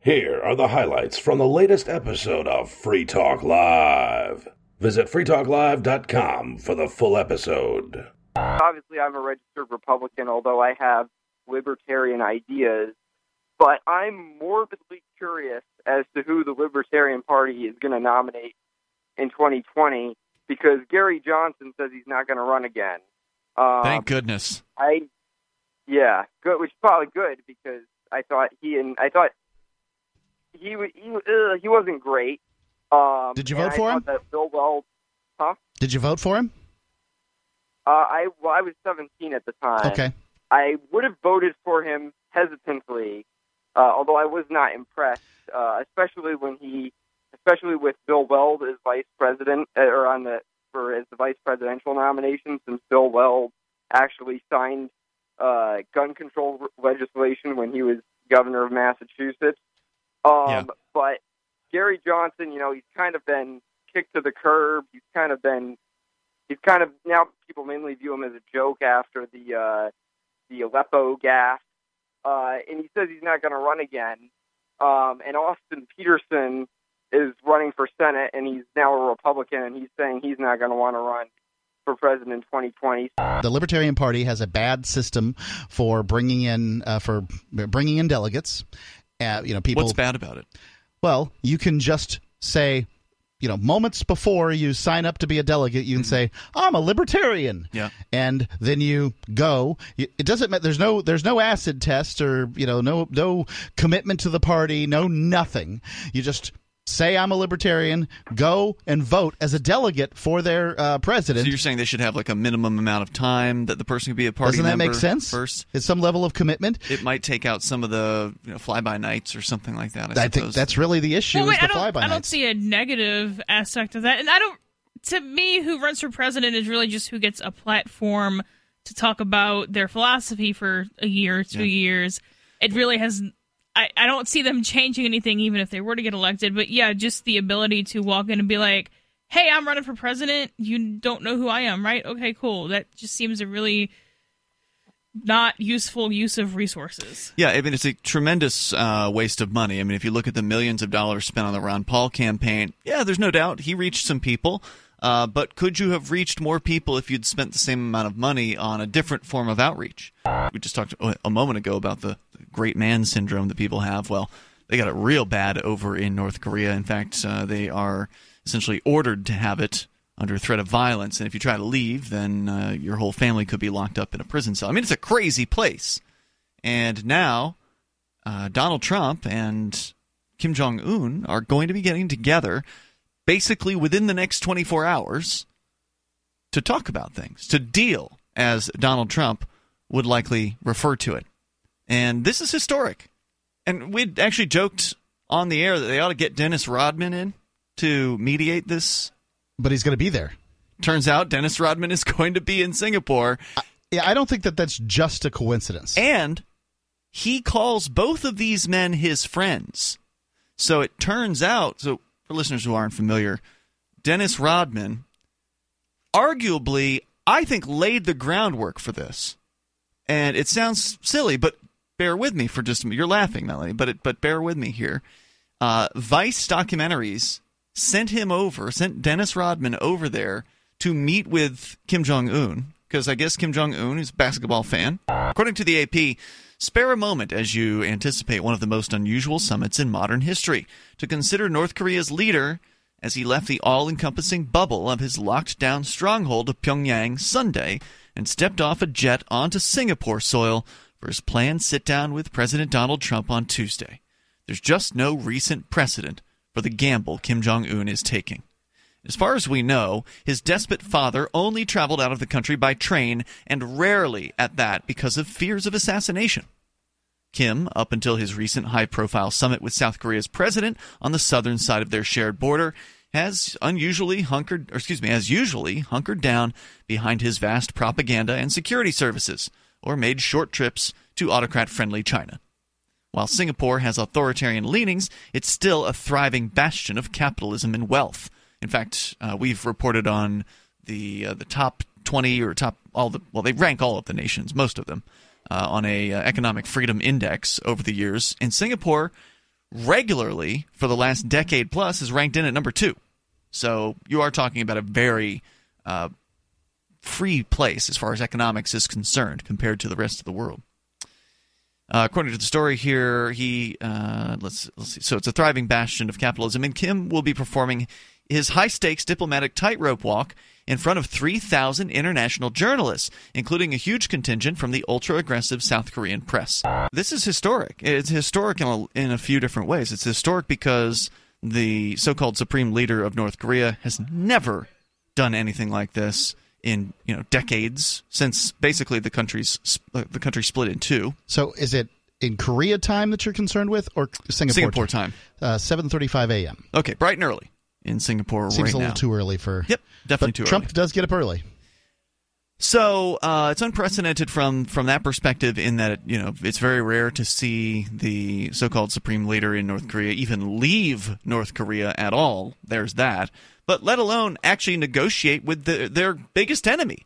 Here are the highlights from the latest episode of Free Talk Live. Visit freetalklive.com for the full episode. Obviously, I'm a registered Republican, although I have libertarian ideas. But I'm morbidly curious as to who the Libertarian Party is going to nominate in 2020, because Gary Johnson says he's not going to run again. Thank goodness. Yeah, good, which is probably good, because I thought he wasn't great. Did you vote for him? That Bill Weld, huh? Did you vote for him? I was 17 at the time. Okay. I would have voted for him hesitantly, although I was not impressed, especially with Bill Weld as vice president, as the vice presidential nomination, since Bill Weld actually signed gun control legislation when he was governor of Massachusetts. But Gary Johnson, he's kind of been kicked to the curb. He's kind of now people mainly view him as a joke after the Aleppo gaffe, and he says he's not going to run again. And Austin Peterson is running for Senate, and he's now a Republican, and he's saying he's not going to want to run for president in 2020. The Libertarian Party has a bad system for bringing in delegates. People. What's bad about it? Well, you can just say, moments before you sign up to be a delegate, you can say, I'm a libertarian. Yeah. And then you go. It doesn't matter. There's no acid test or, no commitment to the party, no nothing. You just say I'm a libertarian, go and vote as a delegate for their president. So you're saying they should have like a minimum amount of time that the person could be a party member? Doesn't that make sense? First, it's some level of commitment. It might take out some of the fly-by nights or something like that. I think that's really the issue. Well, is the fly-by I don't nights. see a negative aspect of that, and I don't. To me, who runs for president is really just who gets a platform to talk about their philosophy for a year, 2 years. It really has. I don't see them changing anything, even if they were to get elected. But yeah, just the ability to walk in and be like, hey, I'm running for president. You don't know who I am, right? Okay, cool. That just seems a really not useful use of resources. Yeah, I mean, it's a tremendous waste of money. I mean, if you look at the millions of dollars spent on the Ron Paul campaign, yeah, there's no doubt he reached some people. But could you have reached more people if you'd spent the same amount of money on a different form of outreach? We just talked a moment ago about the great man syndrome that people have. Well, they got it real bad over in North Korea. In fact, they are essentially ordered to have it under threat of violence. And if you try to leave, then your whole family could be locked up in a prison cell. I mean, it's a crazy place. And now Donald Trump and Kim Jong-un are going to be getting together basically within the next 24 hours to talk about things, to deal, as Donald Trump would likely refer to it. And this is historic. And we'd actually joked on the air that they ought to get Dennis Rodman in to mediate this. But he's going to be there. Turns out Dennis Rodman is going to be in Singapore. I don't think that's just a coincidence. And he calls both of these men his friends. So it turns out, for listeners who aren't familiar, Dennis Rodman arguably, I think, laid the groundwork for this. And it sounds silly, but bear with me for just a minute. You're laughing, Melanie, but bear with me here. Vice Documentaries sent Dennis Rodman over there to meet with Kim Jong-un, because I guess Kim Jong-un is a basketball fan. According to the AP, spare a moment as you anticipate one of the most unusual summits in modern history to consider North Korea's leader as he left the all-encompassing bubble of his locked-down stronghold of Pyongyang Sunday and stepped off a jet onto Singapore soil for his planned sit-down with President Donald Trump on Tuesday. There's just no recent precedent for the gamble Kim Jong-un is taking. As far as we know, his despot father only traveled out of the country by train, and rarely at that because of fears of assassination. Kim, up until his recent high-profile summit with South Korea's president on the southern side of their shared border, has usually hunkered down behind his vast propaganda and security services, or made short trips to autocrat-friendly China. While Singapore has authoritarian leanings, it's still a thriving bastion of capitalism and wealth. In fact, we've reported on the top 20 or they rank all of the nations, most of them, on a economic freedom index over the years. And Singapore regularly for the last decade plus is ranked in at number 2. So you are talking about a very free place as far as economics is concerned compared to the rest of the world. According to the story here, let's see. So it's a thriving bastion of capitalism, and Kim will be performing his high-stakes diplomatic tightrope walk in front of 3,000 international journalists, including a huge contingent from the ultra-aggressive South Korean press. This is historic. It's historic in a few different ways. It's historic because the so-called supreme leader of North Korea has never done anything like this in decades, since basically the country split in two. So is it in Korea time that you're concerned with, or Singapore time? 7:35 a.m. Okay, bright and early in Singapore. Seems right a little now. Too early for. Yep, definitely too Trump early. does get up early. So it's unprecedented from that perspective, in that it's very rare to see the so-called supreme leader in North Korea even leave North Korea at all. There's that. But let alone actually negotiate with their biggest enemy,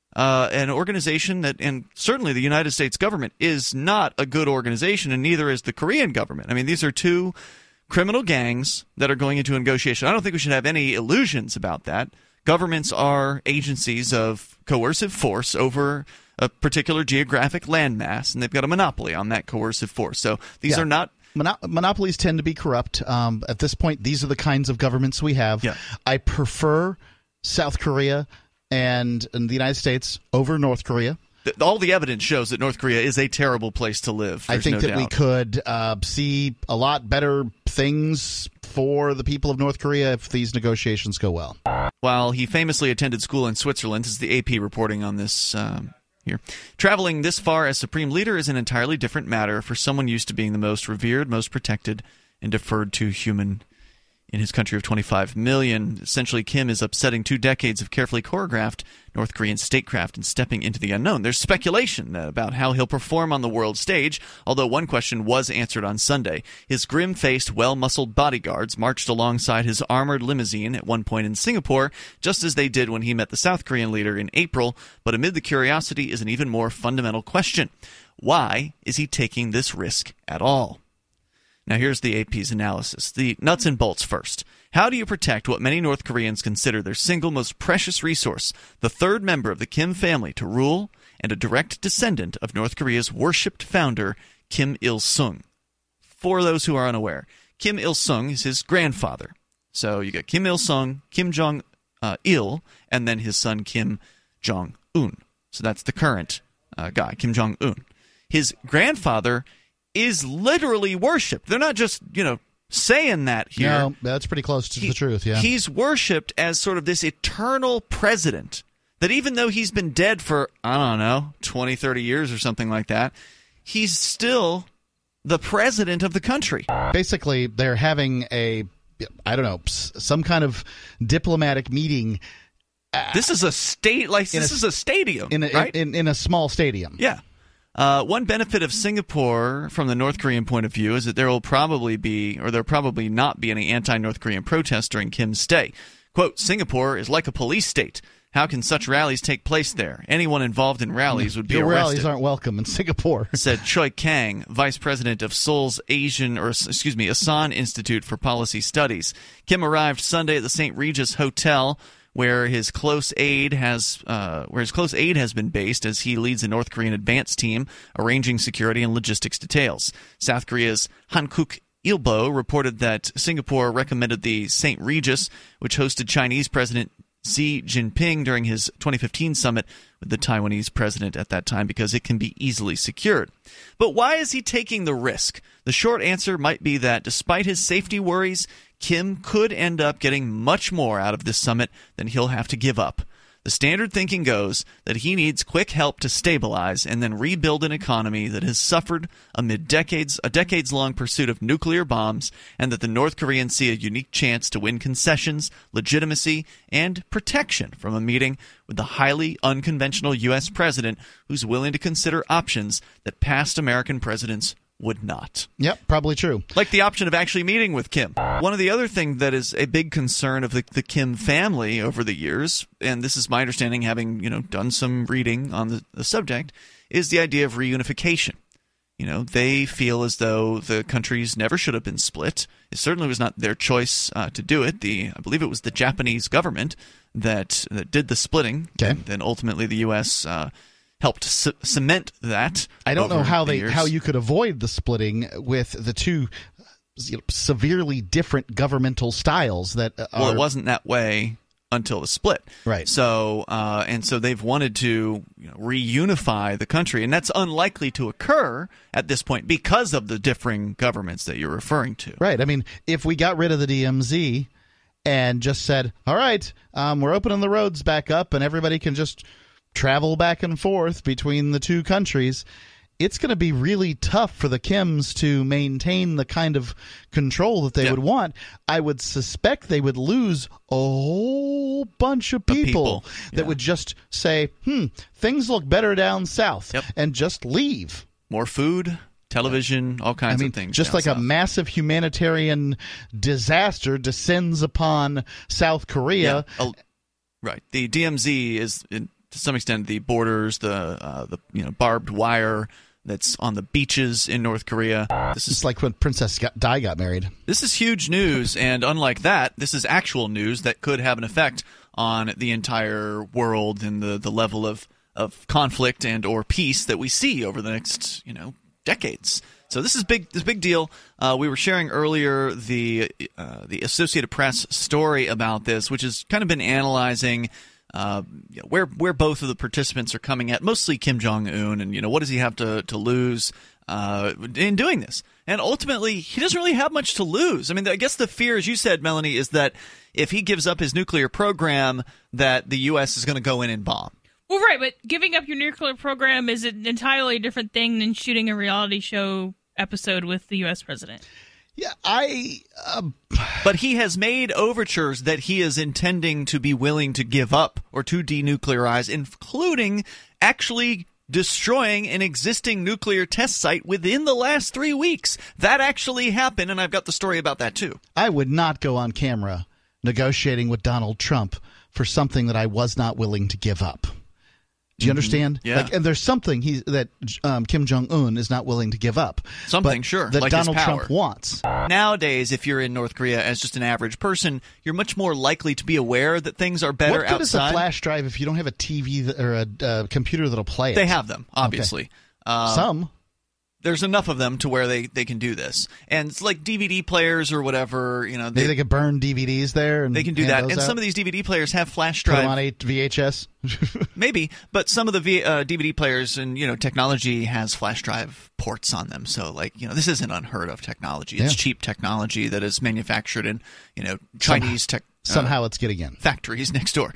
an organization that, and certainly the United States government, is not a good organization, and neither is the Korean government. I mean, these are two criminal gangs that are going into a negotiation. I don't think we should have any illusions about that. Governments are agencies of coercive force over a particular geographic landmass, and they've got a monopoly on that coercive force. So these are not... Monopolies tend to be corrupt. At this point, these are the kinds of governments we have. Yeah. I prefer South Korea and the United States over North Korea. All the evidence shows that North Korea is a terrible place to live. I think that we could see a lot better things for the people of North Korea if these negotiations go well. While he famously attended school in Switzerland, as the AP reporting on this here. Traveling this far as supreme leader is an entirely different matter for someone used to being the most revered, most protected, and deferred to human in his country of 25 million. Essentially, Kim is upsetting 2 decades of carefully choreographed North Korean statecraft and stepping into the unknown. There's speculation about how he'll perform on the world stage, although one question was answered on Sunday. His grim-faced, well-muscled bodyguards marched alongside his armored limousine at one point in Singapore, just as they did when he met the South Korean leader in April. But amid the curiosity is an even more fundamental question. Why is he taking this risk at all? Now here's the AP's analysis. The nuts and bolts first. How do you protect what many North Koreans consider their single most precious resource, the third member of the Kim family to rule, and a direct descendant of North Korea's worshipped founder, Kim Il-sung? For those who are unaware, Kim Il-sung is his grandfather. So you got Kim Il-sung, Kim Jong-il, and then his son Kim Jong-un. So that's the current guy, Kim Jong-un. His grandfather is literally worshipped. They're not just, saying that here. No, that's pretty close to the truth, yeah. He's worshipped as sort of this eternal president that even though he's been dead for, 20, 30 years or something like that, he's still the president of the country. Basically, they're having some kind of diplomatic meeting. This is a stadium, right? In a small stadium. Yeah. One benefit of Singapore from the North Korean point of view is that there'll probably not be any anti-North Korean protests during Kim's stay. Quote, Singapore is like a police state. How can such rallies take place there? Anyone involved in rallies would be Your arrested. Rallies aren't welcome in Singapore, said Choi Kang, vice president of Seoul's Asan Institute for Policy Studies. Kim arrived Sunday at the St. Regis Hotel, where his close aide has been based as he leads the North Korean advance team arranging security and logistics details. South Korea's Hankuk Ilbo reported that Singapore recommended the St. Regis, which hosted Chinese President Xi Jinping during his 2015 summit with the Taiwanese president at that time, because it can be easily secured. But why is he taking the risk? The short answer might be that despite his safety worries, Kim could end up getting much more out of this summit than he'll have to give up. The standard thinking goes that he needs quick help to stabilize and then rebuild an economy that has suffered amid a decades-long pursuit of nuclear bombs, and that the North Koreans see a unique chance to win concessions, legitimacy, and protection from a meeting with the highly unconventional U.S. president who's willing to consider options that past American presidents would not. Yep, probably true. Like the option of actually meeting with Kim. One of the other things that is a big concern of the Kim family over the years, and this is my understanding having done some reading on the subject, is the idea of reunification. they feel as though the countries never should have been split. It certainly was not their choice to do it. I believe it was the Japanese government that did the splitting. Okay. And then ultimately the U.S. helped cement that. I don't know how years. how you could avoid the splitting with the two severely different governmental styles that are. Well, it wasn't that way until the split. Right. So so they've wanted to reunify the country, and that's unlikely to occur at this point because of the differing governments that you're referring to. Right. I mean, if we got rid of the DMZ and just said, all right, we're opening the roads back up and everybody can just travel back and forth between the two countries, it's going to be really tough for the Kims to maintain the kind of control that they would want. I would suspect they would lose a whole bunch of people that would just say, things look better down south, and just leave. More food, television, all kinds of things. Just like south. A massive humanitarian disaster descends upon South Korea. Yeah. Right. The DMZ is, to some extent, the borders, the barbed wire that's on the beaches in North Korea. This is like when Princess Di got married. This is huge news, and unlike that, this is actual news that could have an effect on the entire world and the level of conflict and or peace that we see over the next decades. So this is big. This big deal. We were sharing earlier the Associated Press story about this, which has kind of been analyzing where both of the participants are coming at, mostly Kim Jong-un, and what does he have to lose in doing this? And ultimately, he doesn't really have much to lose. I mean, I guess the fear, as you said, Melanie, is that if he gives up his nuclear program, that the U.S. is going to go in and bomb. Well, right, but giving up your nuclear program is an entirely different thing than shooting a reality show episode with the U.S. president. Yeah, But he has made overtures that he is intending to be willing to give up or to denuclearize, including actually destroying an existing nuclear test site within the last 3 weeks. That actually happened, and I've got the story about that too. I would not go on camera negotiating with Donald Trump for something that I was not willing to give up. Do you understand? Yeah. And there's something that Kim Jong-un is not willing to give up. Something, sure. That like Donald his power. Trump wants. Nowadays, if you're in North Korea as just an average person, you're much more likely to be aware that things are better outside. What good is a flash drive if you don't have a TV or a computer that'll play it? They have them, obviously. Okay. Some. There's enough of them to where they can do this. And it's like DVD players or whatever. Maybe they could burn DVDs there. And they can do that. And some of these DVD players have flash drive. Put them on VHS? Maybe. But some of the DVD players and, technology has flash drive ports on them. So, this isn't unheard of technology. It's cheap technology that is manufactured in, Chinese tech. Somehow it's getting in. Factories next door.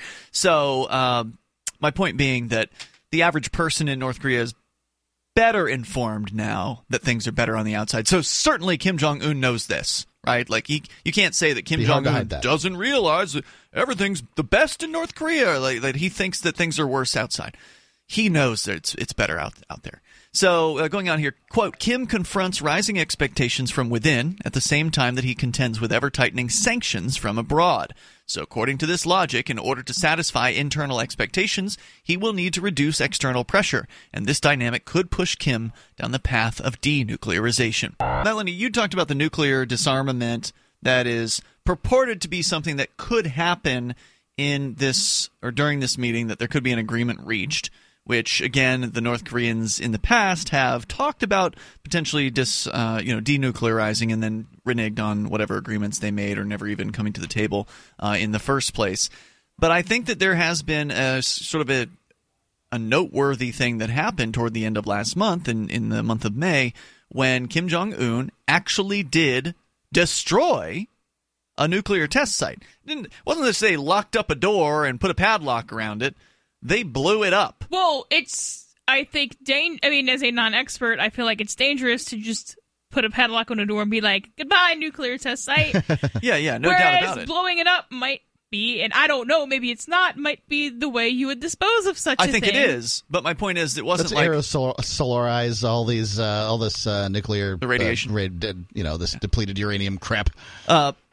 So, my point being that the average person in North Korea is better informed now that things are better on the outside. So certainly Kim Jong-un knows this, right? Like you can't say that Kim Jong-un doesn't realize that everything's the best in North Korea, like that he thinks that things are worse outside. He knows that it's better out there. So going on here, quote, Kim confronts rising expectations from within at the same time that he contends with ever-tightening sanctions from abroad. So according to this logic, in order to satisfy internal expectations, he will need to reduce external pressure, and this dynamic could push Kim down the path of denuclearization. Melanie, you talked about the nuclear disarmament that is purported to be something that could happen in this or during this meeting, that there could be an agreement reached, which, again, the North Koreans in the past have talked about potentially denuclearizing and then reneged on whatever agreements they made or never even coming to the table in the first place. But I think that there has been a sort of a noteworthy thing that happened toward the end of last month, in the month of May, when Kim Jong-un actually did destroy a nuclear test site. It wasn't just they locked up a door and put a padlock around it. They blew it up. Well, I think, as a non-expert, I feel like it's dangerous to just put a padlock on a door and be like, goodbye, nuclear test site. Yeah, no doubt about it. Whereas blowing it up might be, and I don't know, maybe it's not, might be the way you would dispose of such a thing. I think it is, but my point is it wasn't Let's aerosolarize all this nuclear the radiation, this depleted uranium crap.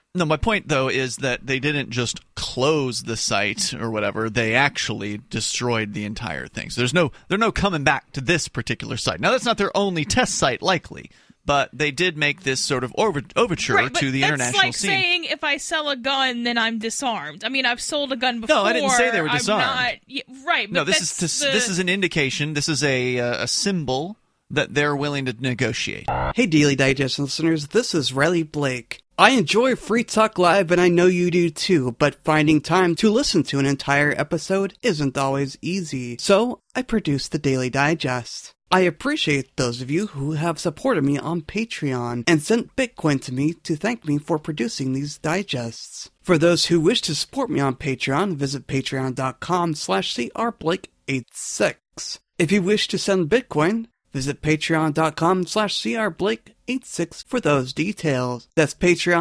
No, my point, though, is that they didn't just close the site or whatever. They actually destroyed the entire thing. So there's no coming back to this particular site. Now, that's not their only test site, likely. But they did make this sort of overture to the international scene. That's like saying if I sell a gun, then I'm disarmed. I mean, I've sold a gun before. No, I didn't say they were disarmed. Right. No, this is an indication. This is a symbol that they're willing to negotiate. Hey, Daily Digest listeners, this is Riley Blake. I enjoy Free Talk Live, and I know you do too, but finding time to listen to an entire episode isn't always easy. So, I produce the Daily Digest. I appreciate those of you who have supported me on Patreon and sent Bitcoin to me to thank me for producing these digests. For those who wish to support me on Patreon, visit patreon.com/crblake86. If you wish to send Bitcoin, visit patreon.com/crblake86 for those details. That's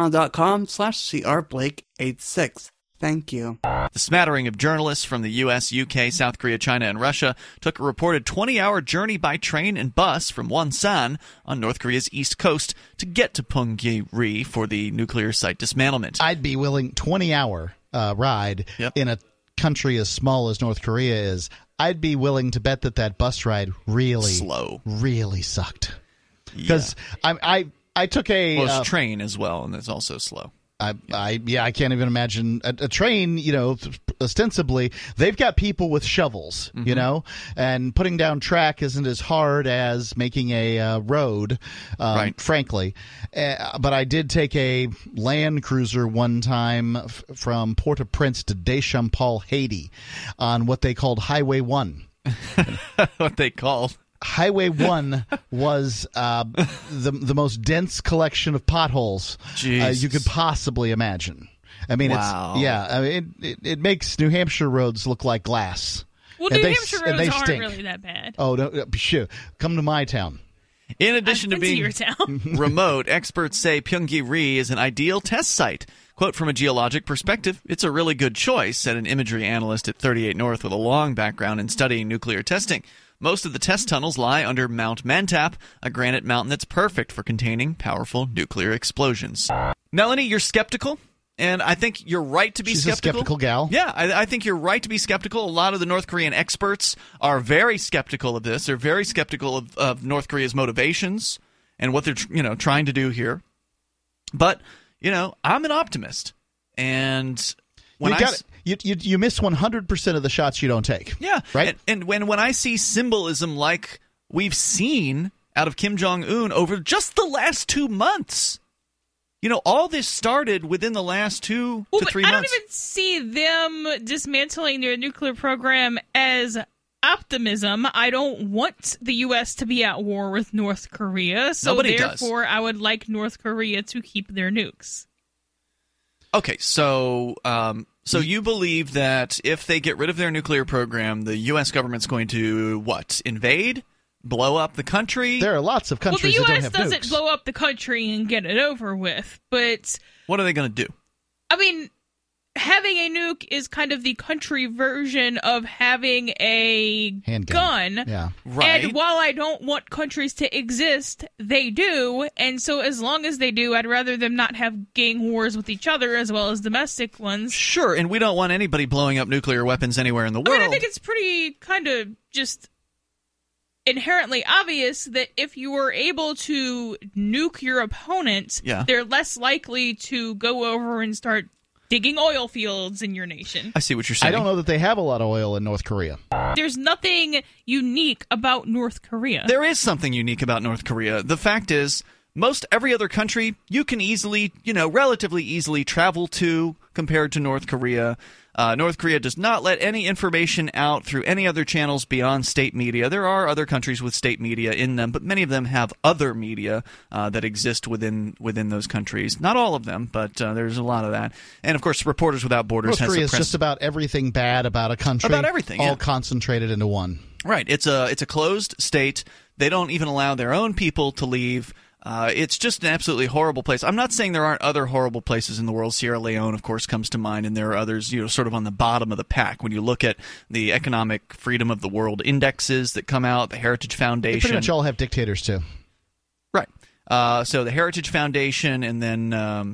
patreon.com/crblake86. Thank you. The smattering of journalists from the U.S., UK, South Korea, China, and Russia took a reported 20-hour journey by train and bus from Wonsan on North Korea's east coast to get to Punggye-ri for the nuclear site dismantlement. I'd be willing 20-hour ride in a country as small as North Korea is. I'd be willing to bet that bus ride really sucked. Because I took a it's train as well, and it's also slow. I can't even imagine a train. Ostensibly they've got people with shovels, and putting down track isn't as hard as making a road, right. Frankly. But I did take a Land Cruiser one time from Port-au-Prince to Deschamps, Haiti, on what they called Highway 1. What they called? Highway 1 was the most dense collection of potholes you could possibly imagine. I mean, wow. It makes New Hampshire roads look like glass. Well, New Hampshire roads aren't really that bad. Oh, no, sure. Come to my town. In addition to being your town. remote, experts say Punggye-ri is an ideal test site. Quote, from a geologic perspective, it's a really good choice, said an imagery analyst at 38 North with a long background in studying nuclear testing. Most of the test tunnels lie under Mount Mantap, a granite mountain that's perfect for containing powerful nuclear explosions. Melanie, you're skeptical, and I think you're right to be skeptical. She's a skeptical gal. Yeah, I think you're right to be skeptical. A lot of the North Korean experts are very skeptical of this. They're very skeptical of North Korea's motivations and what they're trying to do here. But, I'm an optimist, and when you miss 100% of the shots you don't take. Yeah, right. And when I see symbolism like we've seen out of Kim Jong-un over just the last 2 months, all this started within the last 2 to 3 months. I don't even see them dismantling their nuclear program as optimism. I don't want the U.S. to be at war with North Korea, so therefore I would like North Korea to keep their nukes. Okay, so you believe that if they get rid of their nuclear program, the U.S. government's going to, invade? Blow up the country? There are lots of countries that don't have nukes. Well, the U.S. doesn't blow up the country and get it over with, but... What are they going to do? I mean, having a nuke is kind of the country version of having a gun. Yeah. Right. And while I don't want countries to exist, they do. And so as long as they do, I'd rather them not have gang wars with each other as well as domestic ones. Sure, and we don't want anybody blowing up nuclear weapons anywhere in the world. I mean, I think it's pretty kind of just inherently obvious that if you were able to nuke your opponent, they're less likely to go over and start digging oil fields in your nation. I see what you're saying. I don't know that they have a lot of oil in North Korea. There's nothing unique about North Korea. There is something unique about North Korea. The fact is, most every other country you can easily, relatively easily travel to compared to North Korea. North Korea does not let any information out through any other channels beyond state media. There are other countries with state media in them, but many of them have other media that exist within those countries. Not all of them, but there's a lot of that. And, of course, Reporters Without Borders North Korea is just about everything bad about a country. About everything, all concentrated into one. Right. It's a closed state. They don't even allow their own people to leave. It's just an absolutely horrible place. I'm not saying there aren't other horrible places in the world. Sierra Leone, of course, comes to mind, and there are others, sort of on the bottom of the pack. When you look at the Economic Freedom of the World indexes that come out, the Heritage Foundation. They pretty much all have dictators, too. Right. So the Heritage Foundation, and then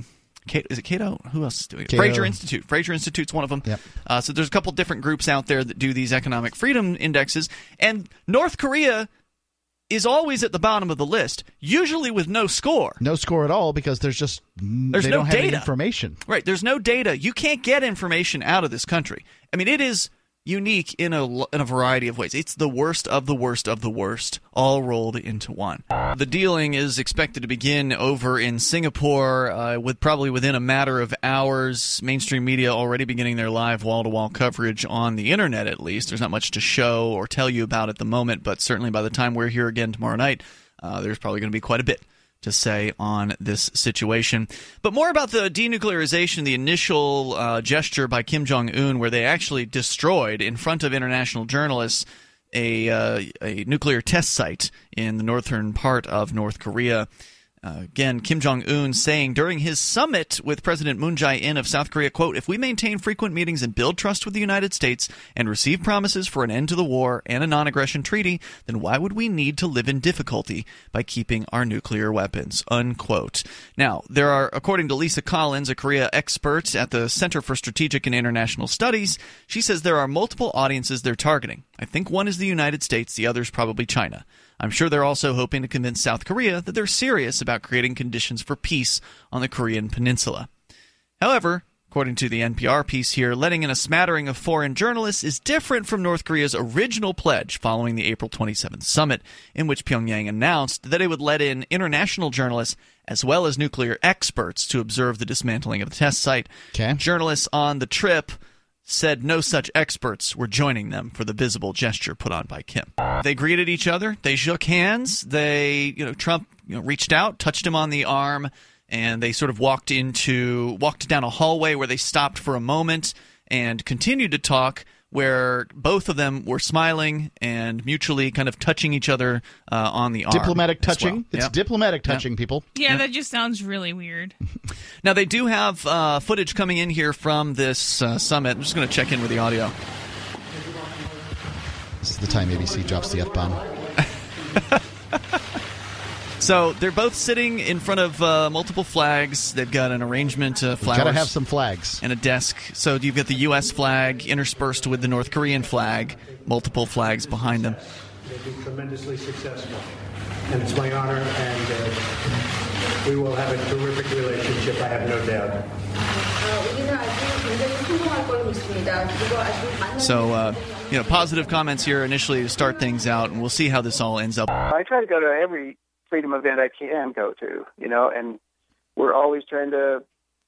Is it Cato? Who else is doing it? Cato. Fraser Institute. Fraser Institute's one of them. Yep. So there's a couple different groups out there that do these economic freedom indexes, and North Korea is always at the bottom of the list, usually with no score. No score at all because they no don't have any data. information. Right, there's no data. You can't get information out of this country. I mean, it is unique in a variety of ways. It's the worst of the worst of the worst, all rolled into one. The dealing is expected to begin over in Singapore, with probably within a matter of hours. Mainstream media already beginning their live wall-to-wall coverage on the internet, at least. There's not much to show or tell you about at the moment, but certainly by the time we're here again tomorrow night, there's probably going to be quite a bit to say on this situation. But more about the denuclearization, the initial gesture by Kim Jong-un, where they actually destroyed, in front of international journalists, a nuclear test site in the northern part of North Korea. Again, Kim Jong-un saying during his summit with President Moon Jae-in of South Korea, quote, "If we maintain frequent meetings and build trust with the United States and receive promises for an end to the war and a non-aggression treaty, then why would we need to live in difficulty by keeping our nuclear weapons?" Unquote. Now, there are, according to Lisa Collins, a Korea expert at the Center for Strategic and International Studies, she says there are multiple audiences they're targeting. I think one is the United States, the other is probably China. I'm sure they're also hoping to convince South Korea that they're serious about creating conditions for peace on the Korean peninsula. However, according to the NPR piece here, letting in a smattering of foreign journalists is different from North Korea's original pledge following the April 27th summit, in which Pyongyang announced that it would let in international journalists as well as nuclear experts to observe the dismantling of the test site. Okay. Journalists on the trip said no such experts were joining them for the visible gesture put on by Kim. They greeted each other. They shook hands. Trump reached out, touched him on the arm, and they sort of walked down a hallway where they stopped for a moment and continued to talk, where both of them were smiling and mutually kind of touching each other on the arm. Diplomatic touching. Well. It's diplomatic touching, people. Yeah, that just sounds really weird. Now, they do have footage coming in here from this summit. I'm just going to check in with the audio. This is the time ABC drops the F-bomb. So they're both sitting in front of multiple flags. They've got an arrangement of flowers. Got to have some flags. And a desk. So you've got the U.S. flag interspersed with the North Korean flag, multiple flags behind them. They've been tremendously successful. And it's my honor, and we will have a terrific relationship, I have no doubt. So, positive comments here initially to start things out, and we'll see how this all ends up. I try to go to every freedom event I can go to, and we're always trying to,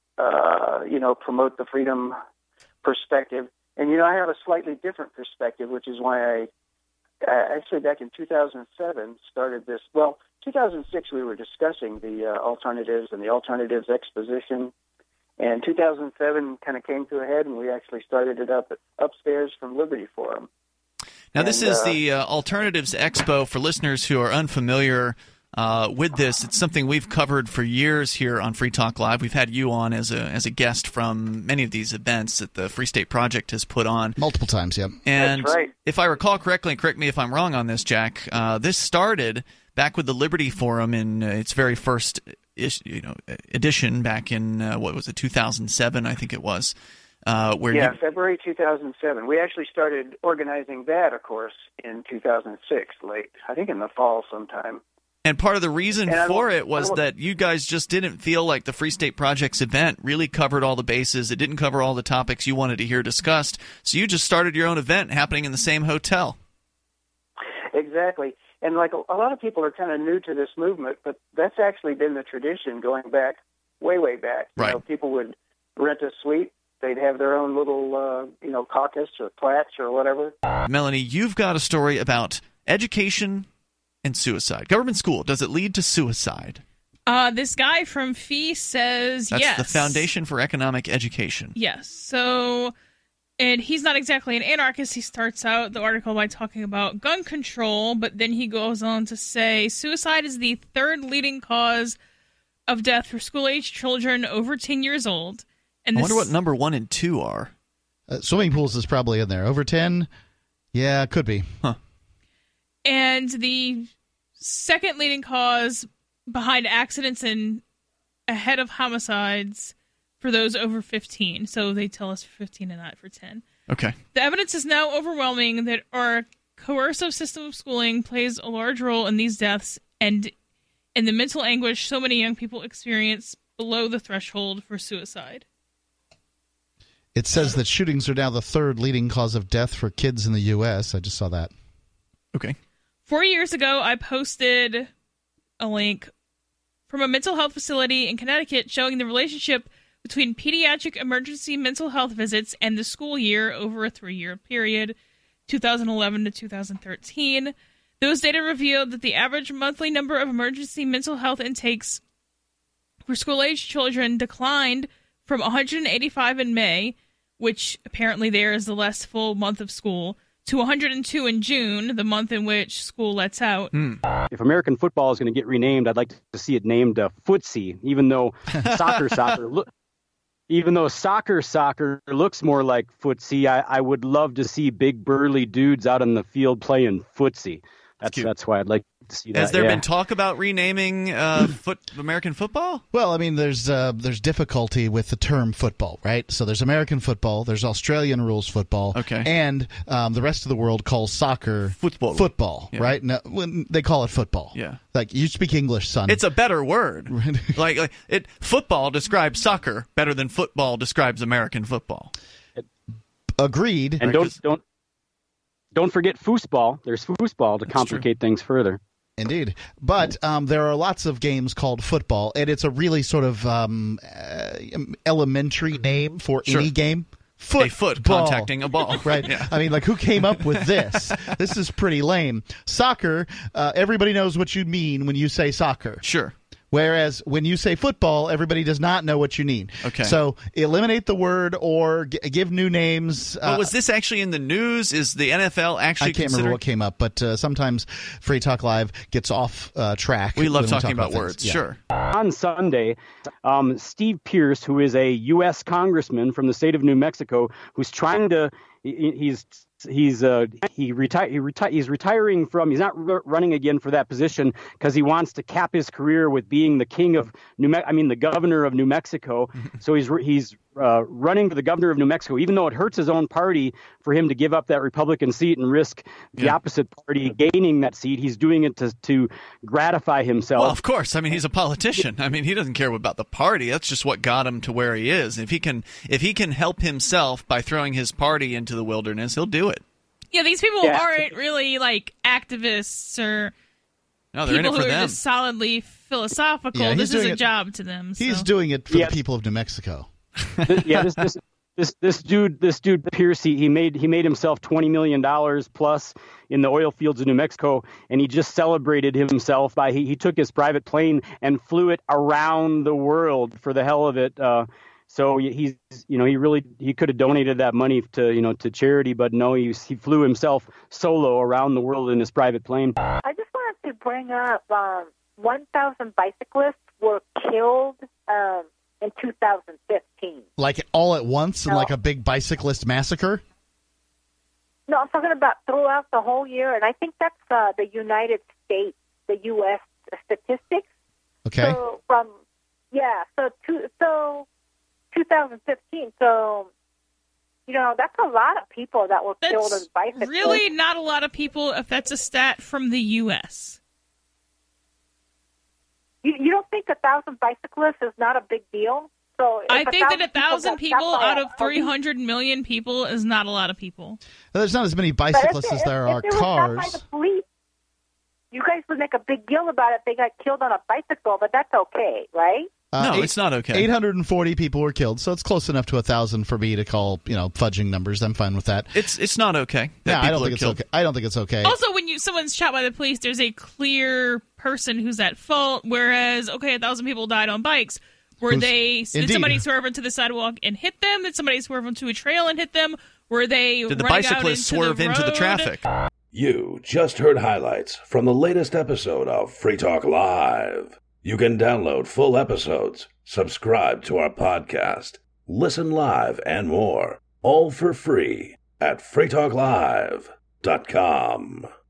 promote the freedom perspective. And, I have a slightly different perspective, which is why I actually back in 2007 started this. Well, 2006 we were discussing the alternatives and the alternatives exposition. And 2007 kind of came to a head, and we actually started it upstairs from Liberty Forum. Now, this is the Alternatives Expo. For listeners who are unfamiliar with this, it's something we've covered for years here on Free Talk Live. We've had you on as a guest from many of these events that the Free State Project has put on. Multiple times, yep. And that's right. If I recall correctly, and correct me if I'm wrong on this, Jack, this started back with the Liberty Forum in its very first edition back in, 2007, I think it was. February 2007. We actually started organizing that, of course, in 2006, I think in the fall sometime. And part of the reason for it was that you guys just didn't feel like the Free State Project's event really covered all the bases. It didn't cover all the topics you wanted to hear discussed. So you just started your own event happening in the same hotel. Exactly. And like a lot of people are kind of new to this movement, but that's actually been the tradition going back, way, way back. Right. People would rent a suite. They'd have their own little, caucus or platch or whatever. Melanie, you've got a story about education and suicide. Government school, does it lead to suicide? This guy from FEE says yes. That's the Foundation for Economic Education. Yes. So, and he's not exactly an anarchist. He starts out the article by talking about gun control, but then he goes on to say suicide is the third leading cause of death for school-age children over 10 years old. And I wonder what number 1 and 2 are. Swimming pools is probably in there. Over 10? Yeah, could be. Huh. And the second leading cause behind accidents and ahead of homicides for those over 15. So they tell us for 15 and not for 10. Okay. The evidence is now overwhelming that our coercive system of schooling plays a large role in these deaths and in the mental anguish so many young people experience below the threshold for suicide. It says that shootings are now the third leading cause of death for kids in the U.S. I just saw that. Okay. 4 years ago, I posted a link from a mental health facility in Connecticut showing the relationship between pediatric emergency mental health visits and the school year over a 3-year period, 2011 to 2013. Those data revealed that the average monthly number of emergency mental health intakes for school-age children declined from 185 in May, which apparently there is the last full month of school, to 102 in June, the month in which school lets out. If American football is going to get renamed, I'd like to see it named footsie, even though soccer looks more like footsie. I would love to see big burly dudes out on the field playing footsie. That's why I'd like to see that. Has there been talk about renaming American football? Well, I mean, there's difficulty with the term football, right? So there's American football, there's Australian rules football, okay, and the rest of the world calls soccer football, yeah. Right? No, they call it football. Yeah, like you speak English, son. It's a better word. like football describes soccer better than football describes American football. Agreed. And don't forget foosball. There's foosball to complicate things further. Indeed. But there are lots of games called football, and it's a really sort of elementary name for any game. A foot contacting a ball. Right. Yeah. I mean, like, who came up with this? This is pretty lame. Soccer, everybody knows what you mean when you say soccer. Sure. Whereas when you say football, everybody does not know what you mean. Okay. So eliminate the word or give new names. But was this actually in the news? Is the NFL actually I can't remember what came up, but sometimes Free Talk Live gets off track. We love talking about words. Yeah. Sure. On Sunday, Steve Pierce, who is a U.S. congressman from the state of New Mexico, who's trying to he's retiring from. He's not running again for that position because he wants to cap his career with being the king of the governor of New Mexico. So he's running for the governor of New Mexico, even though it hurts his own party for him to give up that Republican seat and risk the opposite party gaining that seat. He's doing it to gratify himself. Well, of course. I mean, he's a politician. I mean, he doesn't care about the party. That's just what got him to where he is. If he can help himself by throwing his party into the wilderness, he'll do it. Yeah, these people aren't really like activists or people who are just solidly philosophical. Yeah, this is a job to them. So. He's doing it for the people of New Mexico. This dude Pierce, he made himself $20 million plus in the oil fields of New Mexico, and he just celebrated himself by he took his private plane and flew it around the world for the hell of it. So he could have donated that money to charity, but no, he flew himself solo around the world in his private plane. I just wanted to bring up 1,000 bicyclists were killed in 2015. Like all at once in like a big bicyclist massacre? No, I'm talking about throughout the whole year, and I think that's the United States, the U.S. statistics. Okay. So 2015. So, that's a lot of people that were killed in bicycles. Really not a lot of people if that's a stat from the U.S. You don't think 1,000 bicyclists is not a big deal? So I think that 1,000 people out of 300 million people is not a lot of people. There's not as many bicyclists as there are cars. By the police, you guys would make a big deal about it. They got killed on a bicycle, but that's okay, right? No, it's not okay. 840 people were killed, so it's close enough to 1,000 for me to call, fudging numbers. I'm fine with that. It's not okay. Yeah, I don't think it's okay. I don't think it's okay. Also, when someone's shot by the police, there's a clear person who's at fault. Whereas, 1,000 people died on bikes. Did somebody swerve onto the sidewalk and hit them? Did somebody swerve onto a trail and hit them? Did the bicyclists swerve into the traffic? You just heard highlights from the latest episode of Free Talk Live. You can download full episodes, subscribe to our podcast, listen live, and more, all for free at freetalklive.com.